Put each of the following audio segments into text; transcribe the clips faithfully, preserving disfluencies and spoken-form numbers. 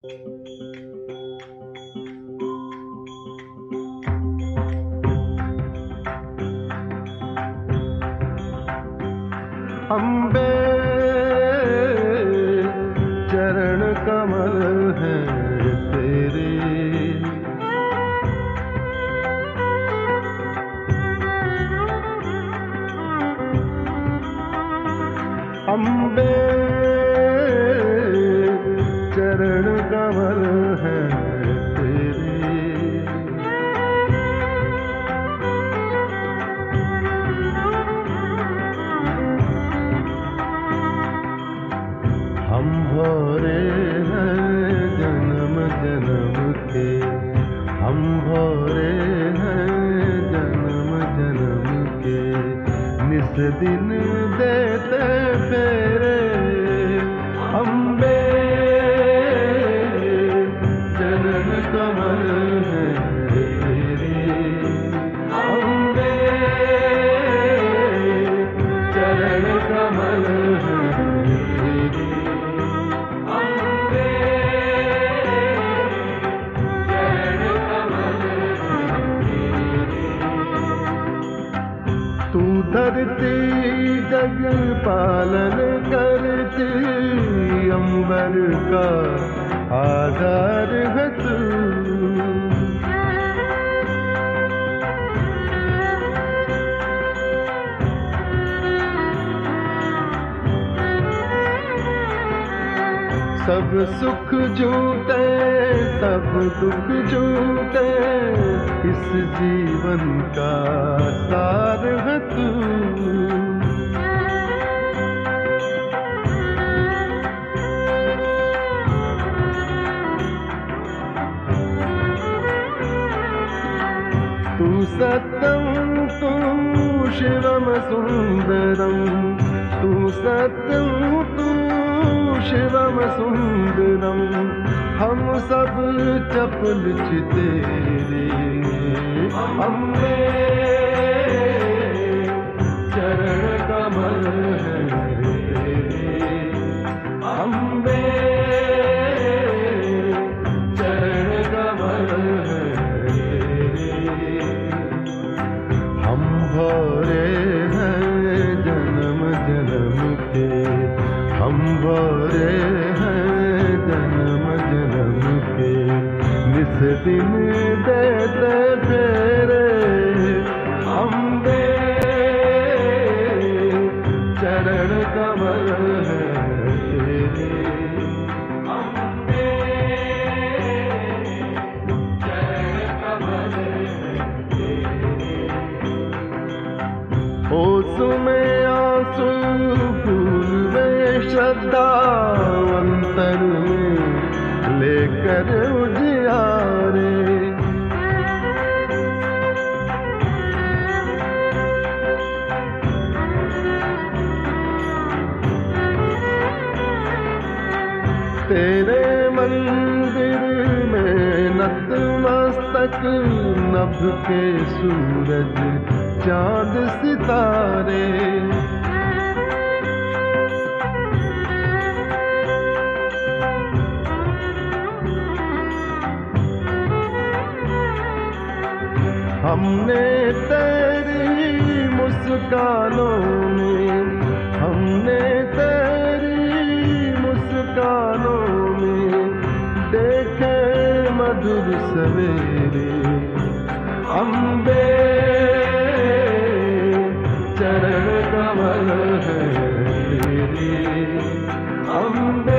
अम्बे चरण कमल है तेरे, अम्बे चरण कमल है तेरे। हम भोरे हैं जन्म जन्म के, हम भोरे हैं जन्म जन्म के, निस दिन देते फेरे। अम्बे चरण कमल है तेरे, अम्बे चरण कमल है तेरे, अम्बे चरण कमल है तेरे। तू धरती जग पालन करती, अंबर का आधार है तू। सब सुख झूठे सब दुख झूठे, इस जीवन का सार है तू। तू सत्यम तू शिवम सुंदरम, तू सत्यम तू शिवम सुंदरम, हम सब चपल तेरे। अम्बे चरण कमल है तेरे, अम्बे चरण कमल है तेरे। हम भोरे हैं जन्म जन्म के, हम भोरे हैं जन्म जन्म के, निस दिन देते फेरे। अम्बे चरण कमल है तेरे, अम्बे चरण कमल है तेरे। होश में आंसू फूल में श्रद्धा, अंतर में लेकर उजियारे। तेरे मंदिर में नतमस्तक, नभ के सूरज चांद सितारे। हमने तेरी मुस्कानों में, हमने तेरी मुस्कानों में देखे मधुर सवेरे। अम्बे चरण कमल है तेरे, अम्बे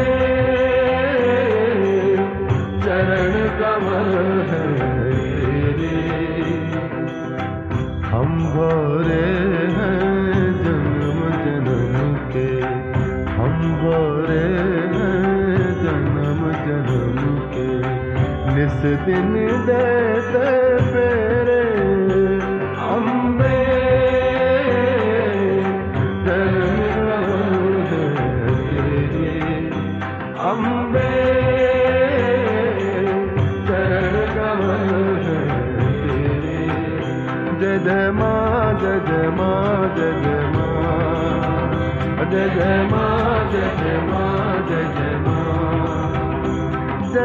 चरण कमल है तेरे। हम भोरे हैं जन्म जन्म के, हम भोरे हैं जन्म जन्म के, निस दिन देते फेरे। अम्बे चरण कमल है तेरे, अम्बे चरण कमल है तेरे। जय जय माँ जय जय माँ जय जय माँ, जय जय माँ जय जय माँ जय जय माँ, जय